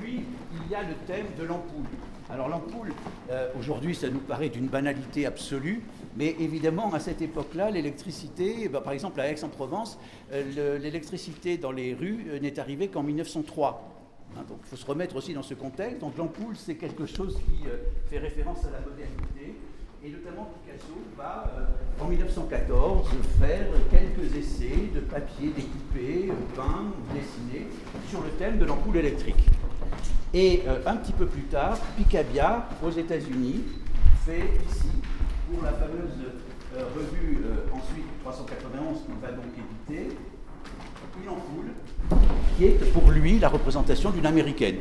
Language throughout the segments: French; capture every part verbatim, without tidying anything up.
puis, il y a le thème de l'ampoule. Alors l'ampoule, euh, aujourd'hui, ça nous paraît d'une banalité absolue, mais évidemment, à cette époque-là, l'électricité, bah, par exemple à Aix-en-Provence, euh, l'électricité dans les rues euh, n'est arrivée qu'en mille neuf cent trois. Hein, donc il faut se remettre aussi dans ce contexte. Donc l'ampoule, c'est quelque chose qui euh, fait référence à la modernité, et notamment Picasso va, euh, en mille neuf cent quatorze, faire quelques essais de papier découpé, euh, peint, dessiné, sur le thème de l'ampoule électrique. Et euh, un petit peu plus tard, Picabia, aux États-Unis, fait ici, pour la fameuse euh, revue euh, ensuite trois cent quatre-vingt-onze qu'il va donc éditer, une ampoule qui est pour lui la représentation d'une américaine.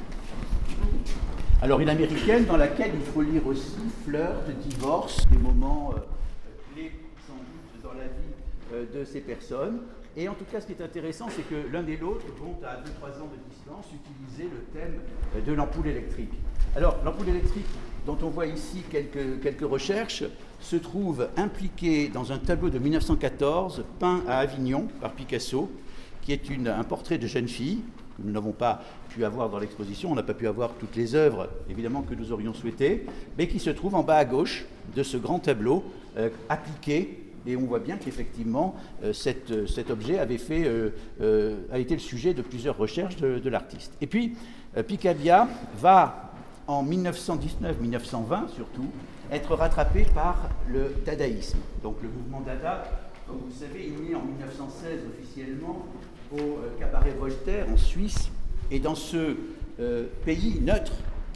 Alors une américaine dans laquelle il faut lire aussi flirt, divorce, des moments euh, clés sans doute dans la vie euh, de ces personnes. Et en tout cas, ce qui est intéressant, c'est que l'un et l'autre vont à deux trois ans de distance utiliser le thème de l'ampoule électrique. Alors, l'ampoule électrique, dont on voit ici quelques, quelques recherches, se trouve impliquée dans un tableau de mille neuf cent quatorze, peint à Avignon par Picasso, qui est une, un portrait de jeune fille, que nous n'avons pas pu avoir dans l'exposition, on n'a pas pu avoir toutes les œuvres, évidemment, que nous aurions souhaité, mais qui se trouve en bas à gauche de ce grand tableau euh, appliqué. Et on voit bien qu'effectivement, euh, cette, cet objet avait fait, euh, euh, a été le sujet de plusieurs recherches de, de l'artiste. Et puis, euh, Picabia va, en mille neuf cent dix-neuf mille neuf cent vingt surtout, être rattrapé par le dadaïsme. Donc le mouvement Dada, comme vous le savez, est né en mille neuf cent seize officiellement au euh, cabaret Voltaire en Suisse. Et dans ce euh, pays neutre,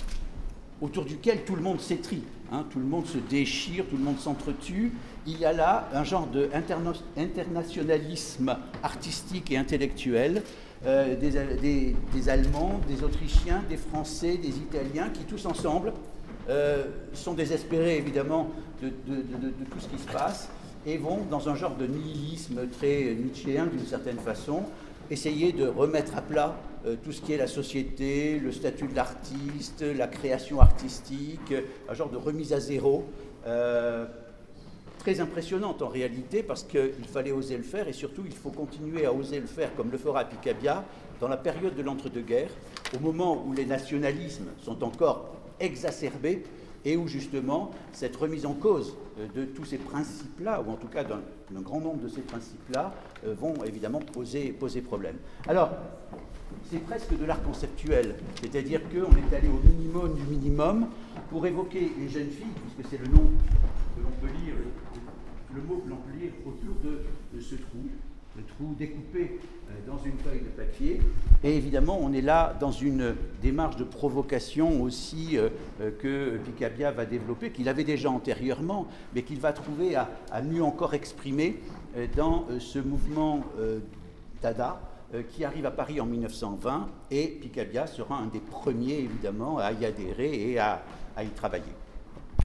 autour duquel tout le monde s'étrie, hein, tout le monde se déchire, tout le monde s'entretue, il y a là un genre d'internationalisme artistique et intellectuel, euh, des, des, des Allemands, des Autrichiens, des Français, des Italiens, qui tous ensemble euh, sont désespérés évidemment de, de, de, de, de tout ce qui se passe, et vont dans un genre de nihilisme très nietzschéen d'une certaine façon, essayer de remettre à plat euh, tout ce qui est la société, le statut de l'artiste, la création artistique, un genre de remise à zéro, euh, très impressionnante en réalité, parce qu'il fallait oser le faire, et surtout il faut continuer à oser le faire comme le fera Picabia dans la période de l'entre-deux-guerres, au moment où les nationalismes sont encore exacerbés, et où justement cette remise en cause de tous ces principes-là, ou en tout cas d'un, d'un grand nombre de ces principes-là, euh, vont évidemment poser, poser problème. Alors, c'est presque de l'art conceptuel, c'est-à-dire qu'on est allé au minimum du minimum pour évoquer les jeunes filles, puisque c'est le nom que l'on peut lire, le, le mot que l'on peut lire autour de, de ce trou, le trou découpé dans une feuille de papier. Et évidemment, on est là dans une démarche de provocation aussi euh, que Picabia va développer, qu'il avait déjà antérieurement, mais qu'il va trouver à, à mieux encore exprimer euh, dans euh, ce mouvement euh, Dada euh, qui arrive à Paris en mille neuf cent vingt, et Picabia sera un des premiers, évidemment, à y adhérer et à, à y travailler.